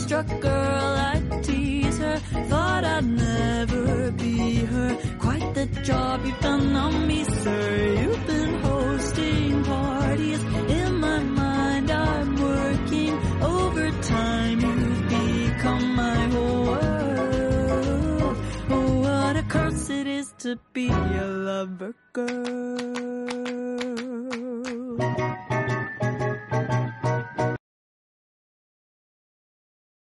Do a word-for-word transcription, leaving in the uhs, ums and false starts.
starstruck girl, I tease her. Thought I'd never be her. Quite the job you've done on me, sir. You've been hosting parties. In my mind, I'm working overtime. You've become my whole world. Oh, what a curse it is to be a lover girl.